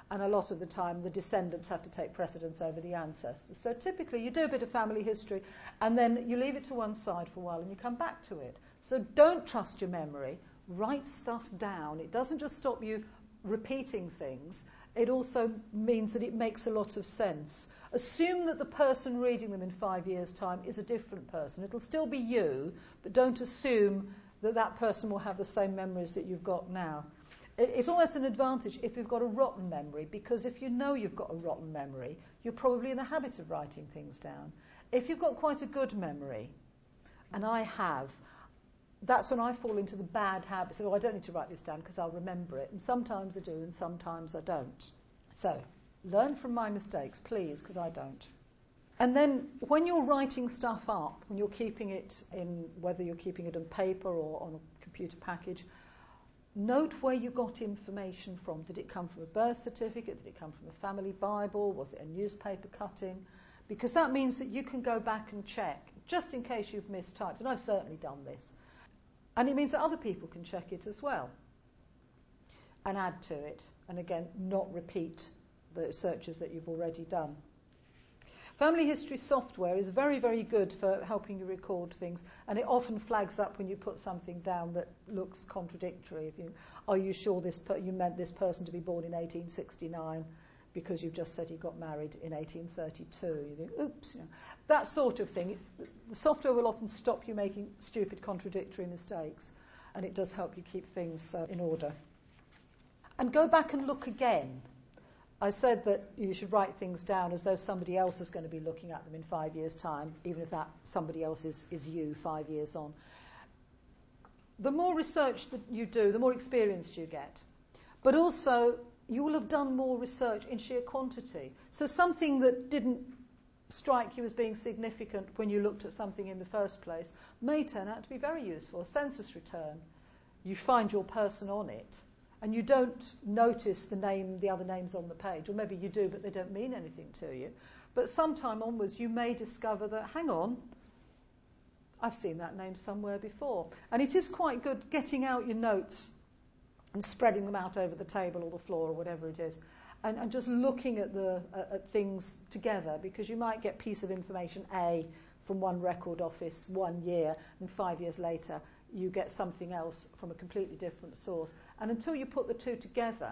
B: and a lot of the time the descendants have to take precedence over the ancestors. So typically you do a bit of family history and then you leave it to one side for a while and you come back to it. So don't trust your memory, write stuff down. It doesn't just stop you repeating things, it also means that it makes a lot of sense. Assume that the person reading them in five years' time is a different person. It'll still be you, but don't assume that that person will have the same memories that you've got now. It's almost an advantage if you've got a rotten memory, because if you know you've got a rotten memory, you're probably in the habit of writing things down. If you've got quite a good memory, and I have, that's when I fall into the bad habit. So, oh, I don't need to write this down because I'll remember it. And sometimes I do and sometimes I don't. So, learn from my mistakes, please, because I don't. And then when you're writing stuff up, when you're keeping it in, whether you're keeping it on paper or on a computer package, note where you got information from. Did it come from a birth certificate? Did it come from a family Bible? Was it a newspaper cutting? Because that means that you can go back and check, just in case you've mistyped. And I've certainly done this. And it means that other people can check it as well and add to it. And again, not repeat the searches that you've already done. Family history software is very, very good for helping you record things, and it often flags up when you put something down that looks contradictory. If you, are you sure this per- you meant this person to be born in eighteen sixty-nine because you've just said he got married in eighteen thirty-two? You think, oops, you know, that sort of thing. The software will often stop you making stupid, contradictory mistakes, and it does help you keep things uh, in order. And go back and look again. I said that you should write things down as though somebody else is going to be looking at them in five years' time, even if that somebody else is, is you five years on. The more research that you do, the more experienced you get. But also, you will have done more research in sheer quantity. So something that didn't strike you as being significant when you looked at something in the first place may turn out to be very useful. A census return, you find your person on it, and you don't notice the name, the other names on the page, or maybe you do, but they don't mean anything to you. But sometime onwards, you may discover that, hang on, I've seen that name somewhere before. And it is quite good getting out your notes and spreading them out over the table or the floor or whatever it is, and, and just looking at the uh, at things together, because you might get a piece of information A from one record office one year, and five years later, you get something else from a completely different source. And until you put the two together,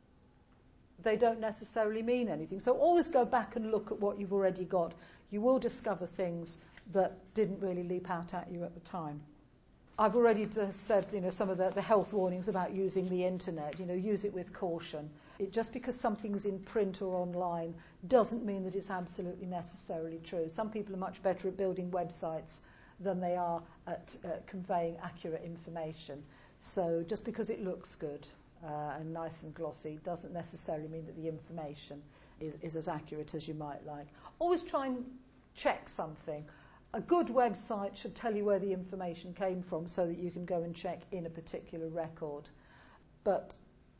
B: they don't necessarily mean anything. So always go back and look at what you've already got. You will discover things that didn't really leap out at you at the time. I've already just said, you know, some of the, the health warnings about using the internet. You know, use it with caution. It, just because something's in print or online doesn't mean that it's absolutely necessarily true. Some people are much better at building websites than they are at uh, conveying accurate information. So just because it looks good uh, and nice and glossy doesn't necessarily mean that the information is, is as accurate as you might like. Always try and check something. A good website should tell you where the information came from so that you can go and check in a particular record. But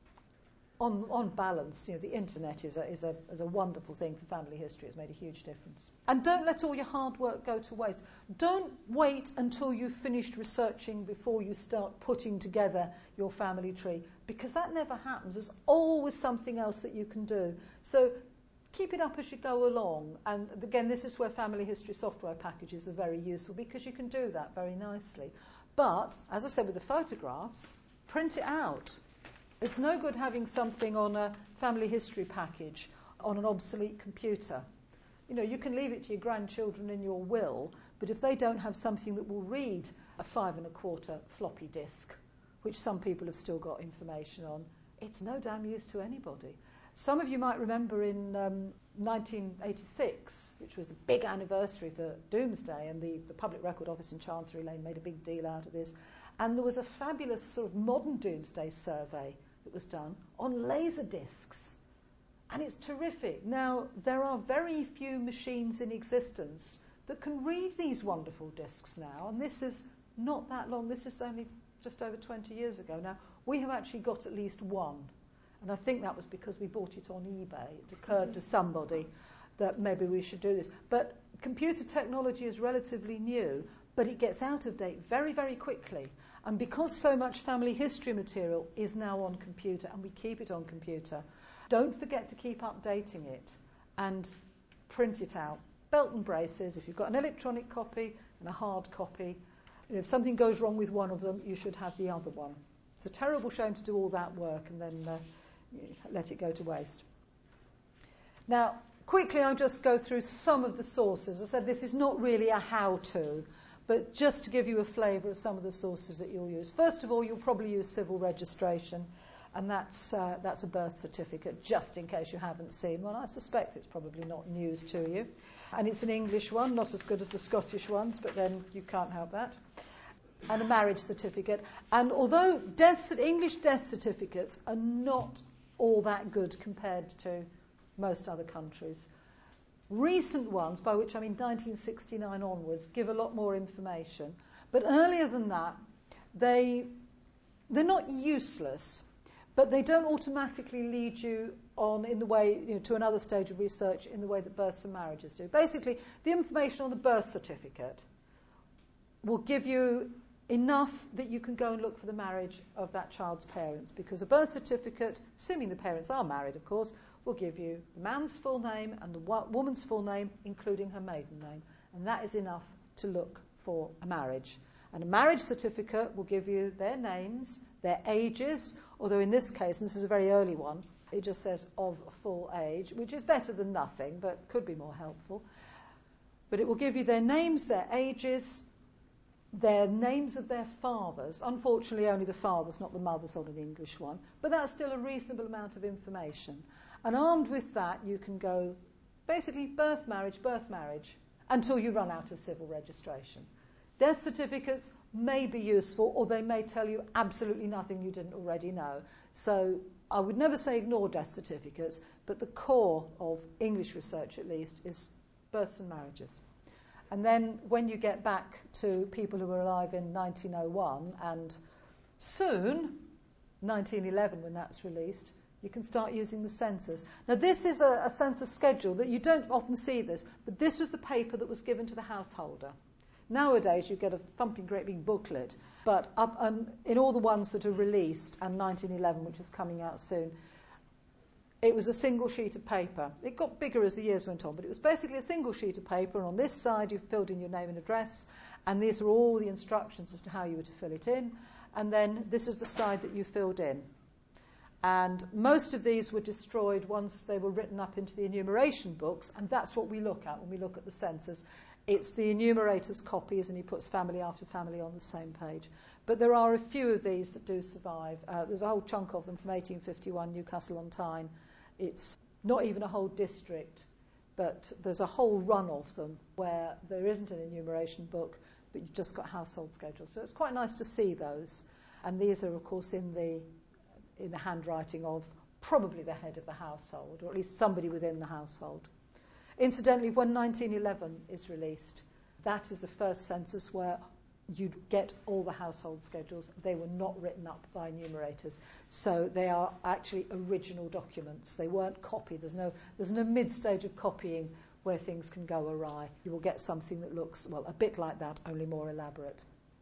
B: on, on balance, you know, the internet is a, is, a, is a wonderful thing for family history. It's made a huge difference. And don't let all your hard work go to waste. Don't wait until you've finished researching before you start putting together your family tree, because that never happens. There's always something else that you can do. So keep it up as you go along. And again, this is where family history software packages are very useful, because you can do that very nicely. But, as I said with the photographs, print it out. It's no good having something on a family history package on an obsolete computer. You know, you can leave it to your grandchildren in your will, but if they don't have something that will read a five and a quarter floppy disk, which some people have still got information on, it's no damn use to anybody. Some of you might remember in um, nineteen eighty-six, which was the big anniversary for Doomsday, and the, the Public Record Office in Chancery Lane made a big deal out of this, and there was a fabulous sort of modern Doomsday survey that was done on laser discs, and it's terrific. Now, there are very few machines in existence that can read these wonderful discs now, and this is not that long. This is only just over twenty years ago. Now, we have actually got at least one, and I think that was because we bought it on eBay. It occurred to somebody that maybe we should do this. But computer technology is relatively new, but it gets out of date very, very quickly. And because so much family history material is now on computer, and we keep it on computer, Don't forget to keep updating it and print it out. Belt and braces, if you've got an electronic copy and a hard copy, you know, if something goes wrong with one of them, you should have the other one. It's a terrible shame to do all that work and then uh, let it go to waste. Now, quickly I'll just go through some of the sources. I said this is not really a how-to, but just to give you a flavour of some of the sources that you'll use. First of all, you'll probably use civil registration, and that's, uh, that's a birth certificate, just in case you haven't seen one. I suspect it's probably not news to you. And it's an English one, not as good as the Scottish ones, but then you can't help that. And a marriage certificate. And although death, English death certificates are not all that good compared to most other countries, recent ones, by which I mean nineteen sixty-nine onwards, give a lot more information. But earlier than that, they, they're not useless, but they don't automatically lead you on in the way, you know, to another stage of research in the way that births and marriages do. Basically, the information on the birth certificate will give you enough that you can go and look for the marriage of that child's parents, because a birth certificate, assuming the parents are married, of course, will give you the man's full name and the woman's full name, including her maiden name. And that is enough to look for a marriage. And a marriage certificate will give you their names, their ages, although in this case, and this is a very early one, it just says of full age, which is better than nothing, but could be more helpful. But it will give you their names, their ages, their names of their fathers. Unfortunately, only the fathers, not the mothers on an English one. But that's still a reasonable amount of information. And armed with that, you can go basically birth, marriage, birth, marriage, until you run out of civil registration. Death certificates may be useful, or they may tell you absolutely nothing you didn't already know. So I would never say ignore death certificates, but the core of English research, at least, is births and marriages. And then when you get back to people who were alive in nineteen oh one, and soon, nineteen eleven when that's released, you can start using the census. Now this is a, a census schedule that you don't often see this, but this was the paper that was given to the householder. Nowadays you get a thumping great big booklet, but up, um, in all the ones that are released, and nineteen eleven, which is coming out soon, it was a single sheet of paper. It got bigger as the years went on, but it was basically a single sheet of paper, and on this side you filled in your name and address, and these are all the instructions as to how you were to fill it in, and then this is the side that you filled in. And most of these were destroyed once they were written up into the enumeration books, and that's what we look at when we look at the census. It's the enumerator's copies, and he puts family after family on the same page. But there are a few of these that do survive. Uh, there's a whole chunk of them from eighteen fifty-one, Newcastle on Tyne. It's not even a whole district, but there's a whole run of them where there isn't an enumeration book, but you've just got household schedules. So it's quite nice to see those. And these are, of course, in the in the handwriting of probably the head of the household, or at least somebody within the household. Incidentally, when nineteen eleven is released, that is the first census where you'd get all the household schedules. They were not written up by enumerators, so they are actually original documents. They weren't copied. There's no, there's no mid-stage of copying where things can go awry. You will get something that looks, well, a bit like that, only more elaborate.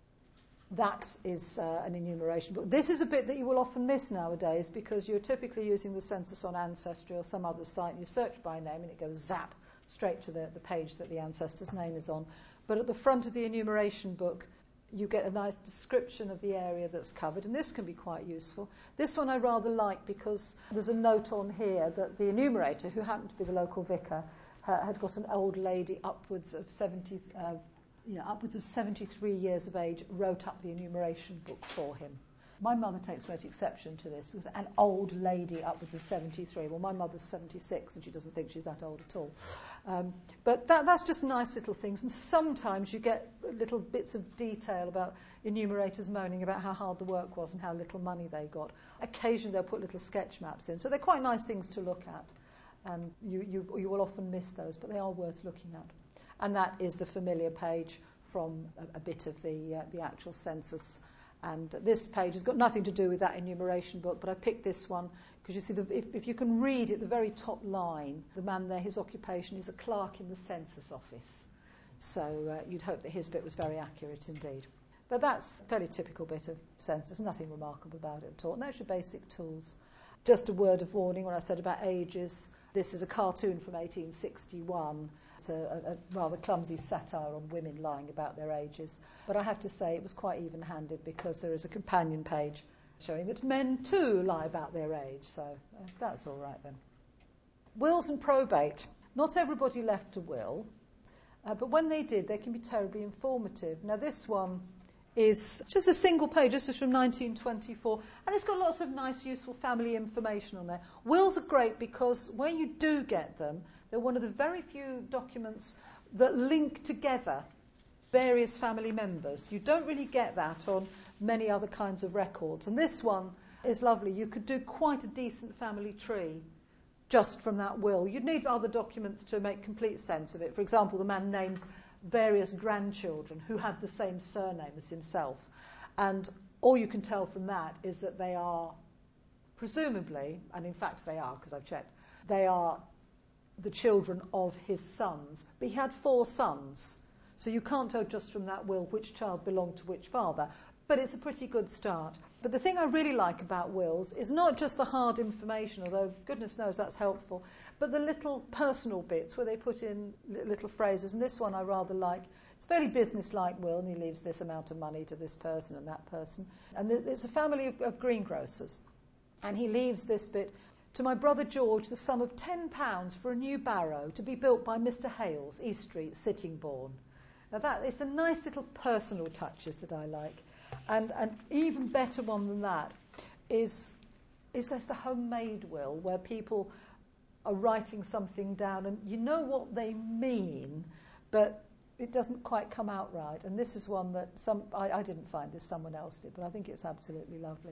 B: That is uh, an enumeration book. This is a bit that you will often miss nowadays, because you're typically using the census on Ancestry or some other site, and you search by name and it goes zap straight to the, the page that the ancestor's name is on. But at the front of the enumeration book, you get a nice description of the area that's covered, and this can be quite useful. This one I rather like because there's a note on here that the enumerator, who happened to be the local vicar, uh, had got an old lady upwards of seventy, uh, you know, upwards of seventy-three years of age, wrote up the enumeration book for him. My mother takes great exception to this, because an old lady upwards of seventy-three. Well, my mother's seventy-six, and she doesn't think she's that old at all. Um, but that, that's just nice little things. And sometimes you get little bits of detail about enumerators moaning about how hard the work was and how little money they got. Occasionally they'll put little sketch maps in. So they're quite nice things to look at. And you, you, you will often miss those, but they are worth looking at. And that is the familiar page from a, a bit of the, uh, the actual census. And this page has got nothing to do with that enumeration book, but I picked this one because you see, the, if, if you can read at the very top line, the man there, his occupation is a clerk in the census office. So uh, you'd hope that his bit was very accurate indeed. But that's a fairly typical bit of census, nothing remarkable about it at all. And those are basic tools. Just a word of warning when I said about ages. This is a cartoon from eighteen sixty-one. It's a, a, a rather clumsy satire on women lying about their ages. But I have to say it was quite even-handed because there is a companion page showing that men too lie about their age. So uh, that's all right then. Wills and probate. Not everybody left a will, uh, but when they did, they can be terribly informative. Now this one is just a single page. This is from nineteen twenty-four, and it's got lots of nice, useful family information on there. Wills are great because when you do get them, they're one of the very few documents that link together various family members. You don't really get that on many other kinds of records, and this one is lovely. You could do quite a decent family tree just from that will. You'd need other documents to make complete sense of it. For example, the man names various grandchildren who have the same surname as himself. And all you can tell from that is that they are, presumably, and in fact they are, because I've checked, they are the children of his sons. But he had four sons, so you can't tell just from that will which child belonged to which father. But it's a pretty good start. But the thing I really like about wills is not just the hard information, although goodness knows that's helpful, but the little personal bits where they put in little phrases. And this one I rather like. It's a fairly business-like will, and he leaves this amount of money to this person and that person. And it's a family of, of greengrocers. And he leaves this bit, to my brother George, the sum of ten pounds for a new barrow to be built by Mister Hales, East Street, Sittingbourne. Now that is the nice little personal touches that I like. And an even better one than that is, is there's the homemade will, where people are writing something down and you know what they mean, but it doesn't quite come out right. And this is one that some I, I didn't find this, someone else did, but I think it's absolutely lovely.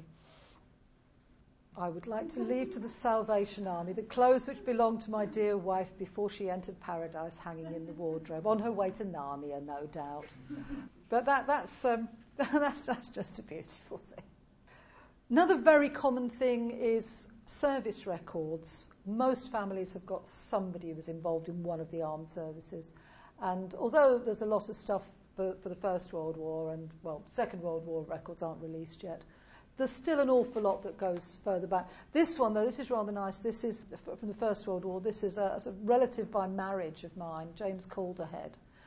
B: I would like to leave to the Salvation Army the clothes which belonged to my dear wife before she entered paradise, hanging in the wardrobe, on her way to Narnia, no doubt. But that, that's, um, that's, that's just a beautiful thing. Another very common thing is service records. Most families have got somebody who was involved in one of the armed services. And although there's a lot of stuff for, for the First World War and, well, Second World War records aren't released yet, there's still an awful lot that goes further back. This one, though, this is rather nice. This is from the First World War. This is a, a relative by marriage of mine, James Calderhead.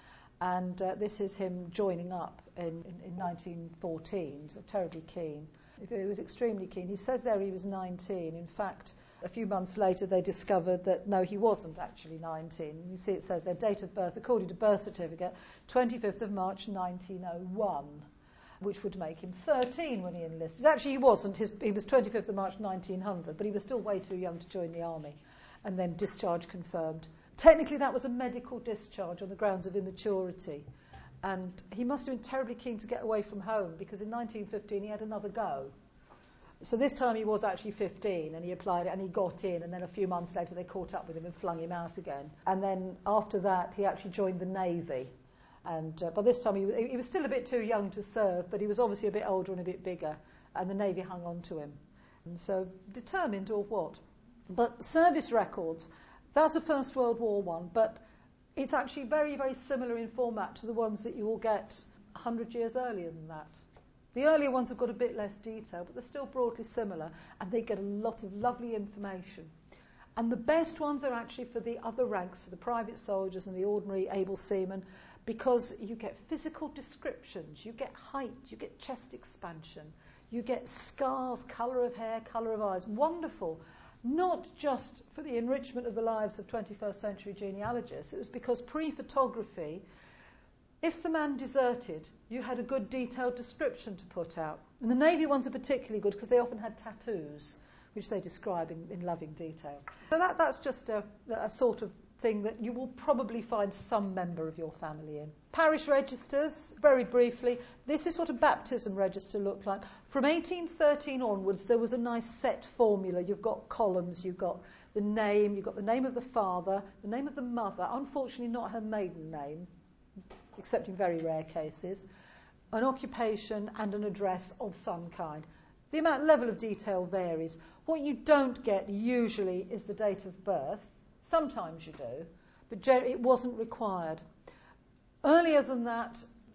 B: And uh, this is him joining up in, in, in nineteen fourteen, so terribly keen. He was extremely keen. He says there he was nineteen. In fact, a few months later they discovered that, no, he wasn't actually nineteen. You see it says their date of birth, according to birth certificate, twenty-fifth of March nineteen oh one. Which would make him thirteen when he enlisted. Actually, he wasn't. His, he was twenty-fifth of March nineteen hundred, but he was still way too young to join the army. And then discharge confirmed. Technically, that was a medical discharge on the grounds of immaturity. And he must have been terribly keen to get away from home, because in nineteen fifteen he had another go. So this time he was actually fifteen, and he applied it, and he got in, and then a few months later they caught up with him and flung him out again. And then after that, he actually joined the Navy. And uh, by this time, he was, he was still a bit too young to serve, but he was obviously a bit older and a bit bigger, and the Navy hung on to him. And so, determined or what? But service records, that's a First World War one, but it's actually very, very similar in format to the ones that you will get one hundred years earlier than that. The earlier ones have got a bit less detail, but they're still broadly similar, and they get a lot of lovely information. And the best ones are actually for the other ranks, for the private soldiers and the ordinary able seamen, because you get physical descriptions, you get height, you get chest expansion, you get scars, colour of hair, colour of eyes. Wonderful. Not just for the enrichment of the lives of twenty-first century genealogists. It was because pre-photography, if the man deserted, you had a good detailed description to put out. And the Navy ones are particularly good because they often had tattoos, which they describe in, in loving detail. So that, that's just a, a sort of thing that you will probably find some member of your family in. Parish registers, very briefly, this is what a baptism register looked like. From eighteen thirteen onwards, there was a nice set formula. You've got columns, you've got the name, you've got the name of the father, the name of the mother, unfortunately not her maiden name, except in very rare cases, an occupation and an address of some kind. The amount level of detail varies. What you don't get usually is the date of birth. Sometimes you do, but it wasn't required. Earlier than that,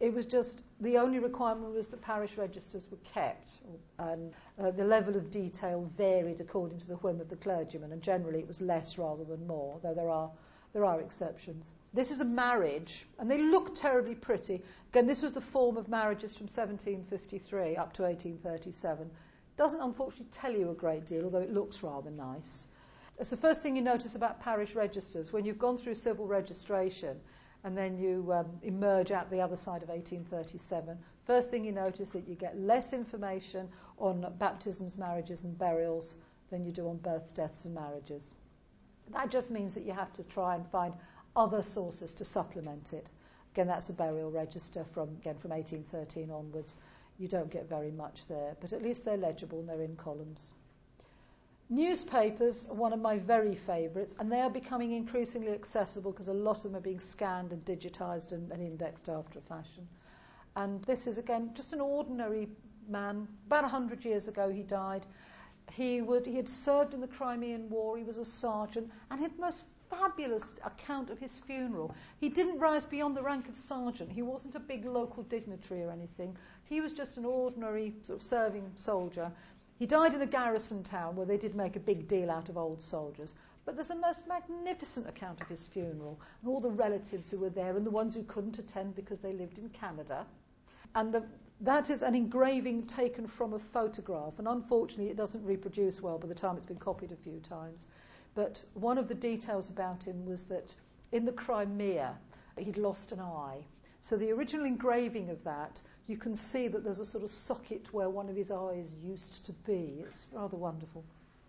B: It was just, the only requirement was that parish registers were kept, and uh, the level of detail varied according to the whim of the clergyman, and generally it was less rather than more, though there are there are exceptions. This is a marriage, and they look terribly pretty. Again, this was the form of marriages from seventeen fifty-three up to eighteen thirty-seven. Doesn't unfortunately tell you a great deal, although it looks rather nice. It's the first thing you notice about parish registers. When you've gone through civil registration, and then you um, emerge out the other side of eighteen thirty-seven. First thing you notice that you get less information on baptisms, marriages and burials than you do on births, deaths and marriages. That just means that you have to try and find other sources to supplement it. Again, that's a burial register from, again, from eighteen thirteen onwards. You don't get very much there, but at least they're legible and they're in columns. Newspapers are one of my very favourites, and they are becoming increasingly accessible because a lot of them are being scanned and digitised and, and indexed after a fashion. And this is, again, just an ordinary man. About one hundred years ago he died. He, would, he had served in the Crimean War, he was a sergeant, and had the most fabulous account of his funeral. He didn't rise beyond the rank of sergeant. He wasn't a big local dignitary or anything. He was just an ordinary sort of serving soldier. He died in a garrison town where they did make a big deal out of old soldiers. But there's a most magnificent account of his funeral and all the relatives who were there and the ones who couldn't attend because they lived in Canada. And the, that is an engraving taken from a photograph. And unfortunately, it doesn't reproduce well by the time it's been copied a few times. But one of the details about him was that in the Crimea, he'd lost an eye. So the original engraving of that, you can see that there's a sort of socket where one of his eyes used to be. It's rather wonderful.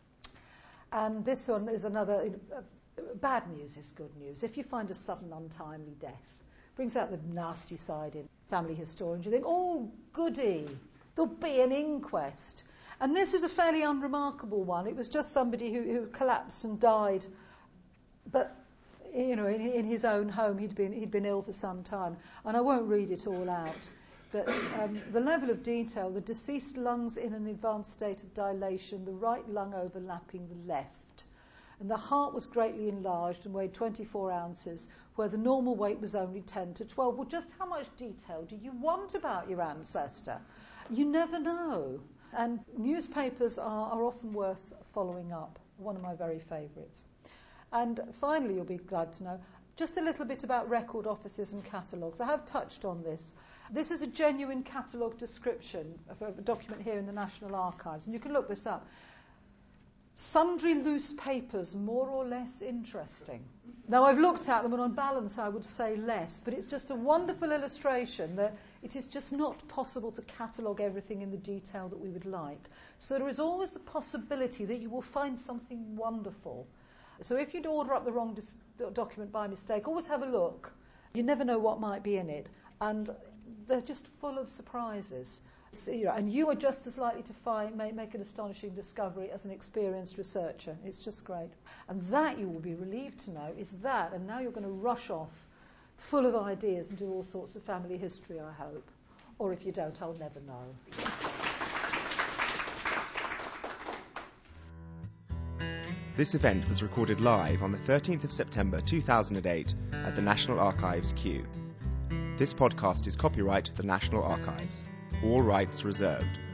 B: And this one is another, uh, bad news is good news. If you find a sudden untimely death, brings out the nasty side in family historians. You think, oh, goody, there'll be an inquest. And this was a fairly unremarkable one. It was just somebody who, who collapsed and died. But, you know, in, in his own home, he'd been, he'd been ill for some time. And I won't read it all out. But um, the level of detail, the deceased lungs in an advanced state of dilation, the right lung overlapping the left. And the heart was greatly enlarged and weighed twenty-four ounces, where the normal weight was only ten to twelve. Well, just how much detail do you want about your ancestor? You never know. And newspapers are, are often worth following up, one of my very favourites. And finally, you'll be glad to know, just a little bit about record offices and catalogues. I have touched on this. This is a genuine catalogue description of a document here in the National Archives, and you can look this up. Sundry loose papers, more or less interesting. Now, I've looked at them, and on balance, I would say less, but it's just a wonderful illustration that it is just not possible to catalogue everything in the detail that we would like. So there is always the possibility that you will find something wonderful. So if you'd order up the wrong dis- document by mistake, always have a look. You never know what might be in it. And they're just full of surprises. So, you know, and you are just as likely to find, make, make an astonishing discovery as an experienced researcher. It's just great. And that, you will be relieved to know, is that, and now you're going to rush off full of ideas and do all sorts of family history, I hope. Or if you don't, I'll never know.
A: This event was recorded live on the thirteenth of September two thousand eight at the National Archives, Kew. This podcast is copyright the National Archives. All rights reserved.